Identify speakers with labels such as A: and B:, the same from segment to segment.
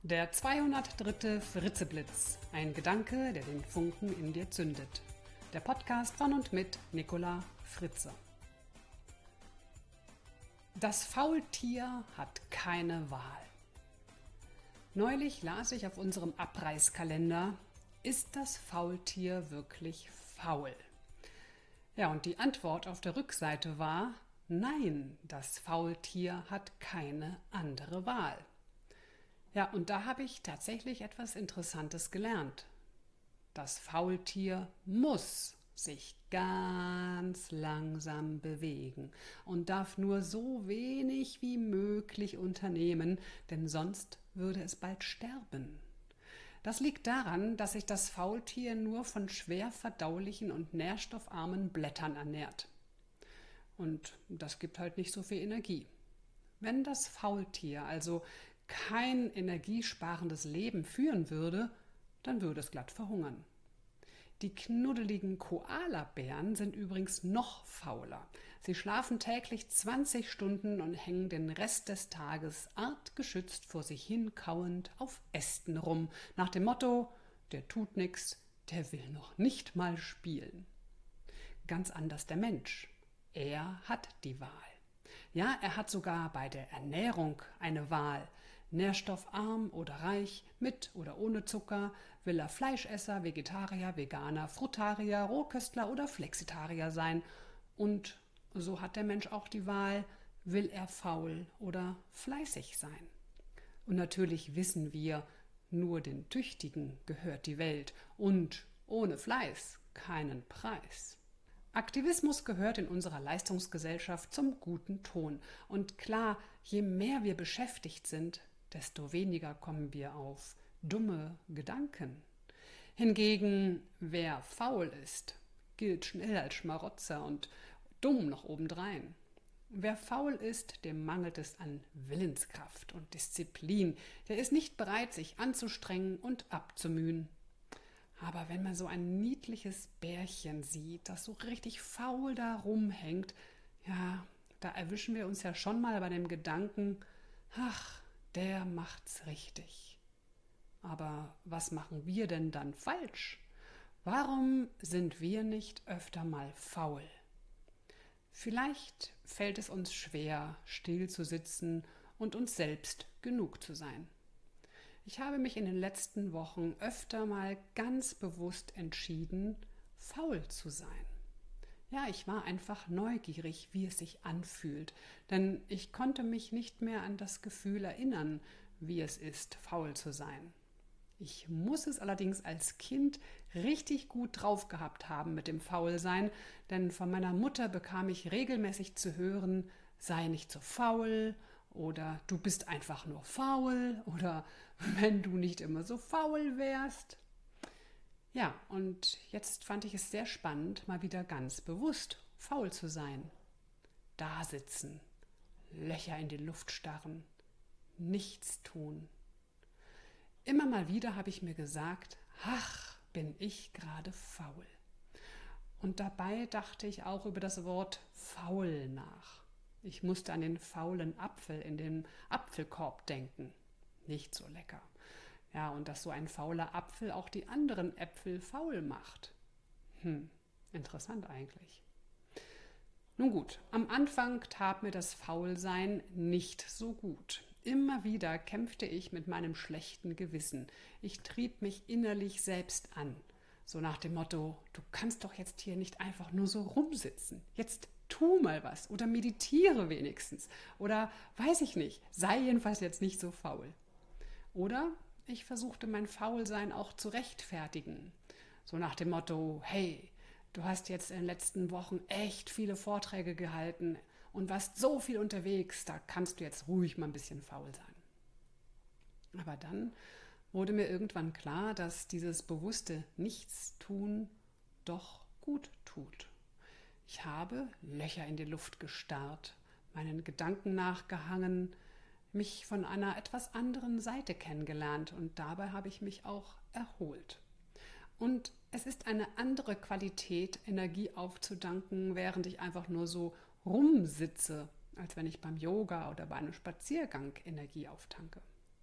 A: Der 203. Fritzeblitz. Ein Gedanke, der den Funken in dir zündet. Der Podcast von und mit Nicola Fritze. Das Faultier hat keine Wahl. Neulich las ich auf unserem Abreißkalender: Ist das Faultier wirklich faul? Ja, und die Antwort auf der Rückseite war: Nein, das Faultier hat keine andere Wahl. Ja, und da habe ich tatsächlich etwas Interessantes gelernt. Das Faultier muss sich ganz langsam bewegen und darf nur so wenig wie möglich unternehmen, denn sonst würde es bald sterben. Das liegt daran, dass sich das Faultier nur von schwer verdaulichen und nährstoffarmen Blättern ernährt. Und das gibt halt nicht so viel Energie. Wenn das Faultier also kein energiesparendes Leben führen würde, dann würde es glatt verhungern. Die knuddeligen Koalabären sind übrigens noch fauler. Sie schlafen täglich 20 Stunden und hängen den Rest des Tages artgeschützt vor sich hin kauend auf Ästen rum, nach dem Motto: der tut nix, der will noch nicht mal spielen. Ganz anders der Mensch. Er hat die Wahl. Ja, er hat sogar bei der Ernährung eine Wahl. Nährstoffarm oder reich, mit oder ohne Zucker, will er Fleischesser, Vegetarier, Veganer, Frutarier, Rohköstler oder Flexitarier sein. Und so hat der Mensch auch die Wahl, will er faul oder fleißig sein. Und natürlich wissen wir, nur den Tüchtigen gehört die Welt und ohne Fleiß keinen Preis. Aktivismus gehört in unserer Leistungsgesellschaft zum guten Ton. Und klar, je mehr wir beschäftigt sind, desto weniger kommen wir auf dumme Gedanken. Hingegen, wer faul ist, gilt schnell als Schmarotzer und dumm noch obendrein. Wer faul ist, dem mangelt es an Willenskraft und Disziplin. Der ist nicht bereit, sich anzustrengen und abzumühen. Aber wenn man so ein niedliches Bärchen sieht, das so richtig faul da rumhängt, ja, da erwischen wir uns ja schon mal bei dem Gedanken: Ach, der macht's richtig. Aber was machen wir denn dann falsch? Warum sind wir nicht öfter mal faul? Vielleicht fällt es uns schwer, still zu sitzen und uns selbst genug zu sein. Ich habe mich in den letzten Wochen öfter mal ganz bewusst entschieden, faul zu sein. Ja, ich war einfach neugierig, wie es sich anfühlt, denn ich konnte mich nicht mehr an das Gefühl erinnern, wie es ist, faul zu sein. Ich muss es allerdings als Kind richtig gut drauf gehabt haben mit dem Faulsein, denn von meiner Mutter bekam ich regelmäßig zu hören: sei nicht so faul oder du bist einfach nur faul oder wenn du nicht immer so faul wärst. Ja, und jetzt fand ich es sehr spannend, mal wieder ganz bewusst faul zu sein. Da sitzen, Löcher in die Luft starren, nichts tun. Immer mal wieder habe ich mir gesagt: ach, bin ich gerade faul. Und dabei dachte ich auch über das Wort faul nach. Ich musste an den faulen Apfel in dem Apfelkorb denken. Nicht so lecker. Ja, und dass so ein fauler Apfel auch die anderen Äpfel faul macht. Interessant eigentlich. Nun gut, am Anfang tat mir das Faulsein nicht so gut. Immer wieder kämpfte ich mit meinem schlechten Gewissen. Ich trieb mich innerlich selbst an. So nach dem Motto: du kannst doch jetzt hier nicht einfach nur so rumsitzen. Jetzt tu mal was oder meditiere wenigstens. Oder weiß ich nicht, sei jedenfalls jetzt nicht so faul. Oder ich versuchte mein Faulsein auch zu rechtfertigen. So nach dem Motto: hey, du hast jetzt in den letzten Wochen echt viele Vorträge gehalten und warst so viel unterwegs, da kannst du jetzt ruhig mal ein bisschen faul sein. Aber dann wurde mir irgendwann klar, dass dieses bewusste Nichtstun doch gut tut. Ich habe Löcher in die Luft gestarrt, meinen Gedanken nachgehangen, mich von einer etwas anderen Seite kennengelernt und dabei habe ich mich auch erholt. Und es ist eine andere Qualität, Energie aufzutanken, während ich einfach nur so rumsitze, als wenn ich beim Yoga oder bei einem Spaziergang Energie auftanke.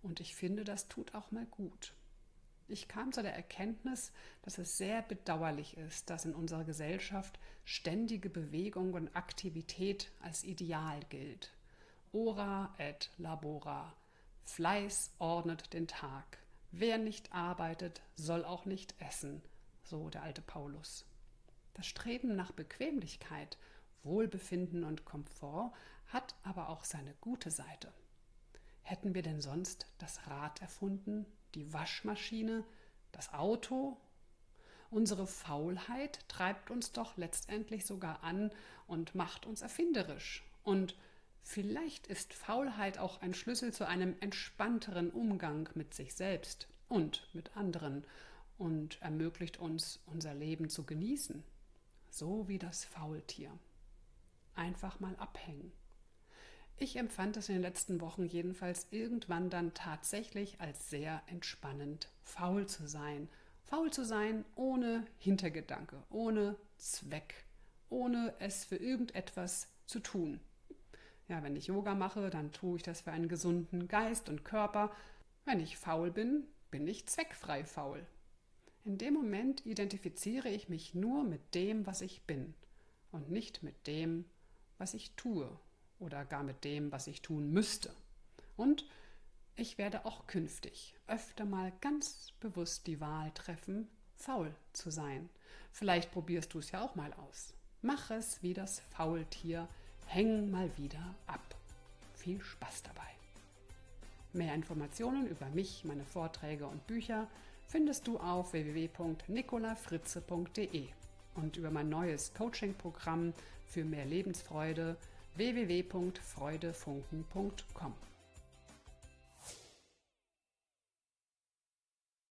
A: Und ich finde, das tut auch mal gut. Ich kam zu der Erkenntnis, dass es sehr bedauerlich ist, dass in unserer Gesellschaft ständige Bewegung und Aktivität als Ideal gilt. Ora et labora. Fleiß ordnet den Tag. Wer nicht arbeitet, soll auch nicht essen, so der alte Paulus. Das Streben nach Bequemlichkeit, Wohlbefinden und Komfort hat aber auch seine gute Seite. Hätten wir denn sonst das Rad erfunden, die Waschmaschine, das Auto? Unsere Faulheit treibt uns doch letztendlich sogar an und macht uns erfinderisch. Und vielleicht ist Faulheit auch ein Schlüssel zu einem entspannteren Umgang mit sich selbst und mit anderen und ermöglicht uns, unser Leben zu genießen. So wie das Faultier. Einfach mal abhängen. Ich empfand es in den letzten Wochen jedenfalls irgendwann dann tatsächlich als sehr entspannend, faul zu sein. Faul zu sein ohne Hintergedanke, ohne Zweck, ohne es für irgendetwas zu tun. Ja, wenn ich Yoga mache, dann tue ich das für einen gesunden Geist und Körper. Wenn ich faul bin, bin ich zweckfrei faul. In dem Moment identifiziere ich mich nur mit dem, was ich bin und nicht mit dem, was ich tue oder gar mit dem, was ich tun müsste. Und ich werde auch künftig öfter mal ganz bewusst die Wahl treffen, faul zu sein. Vielleicht probierst du es ja auch mal aus. Mach es wie das Faultier, häng mal wieder ab. Viel Spaß dabei. Mehr Informationen über mich, meine Vorträge und Bücher findest du auf www.nicolafritze.de und über mein neues Coaching-Programm für mehr Lebensfreude www.freudefunken.com.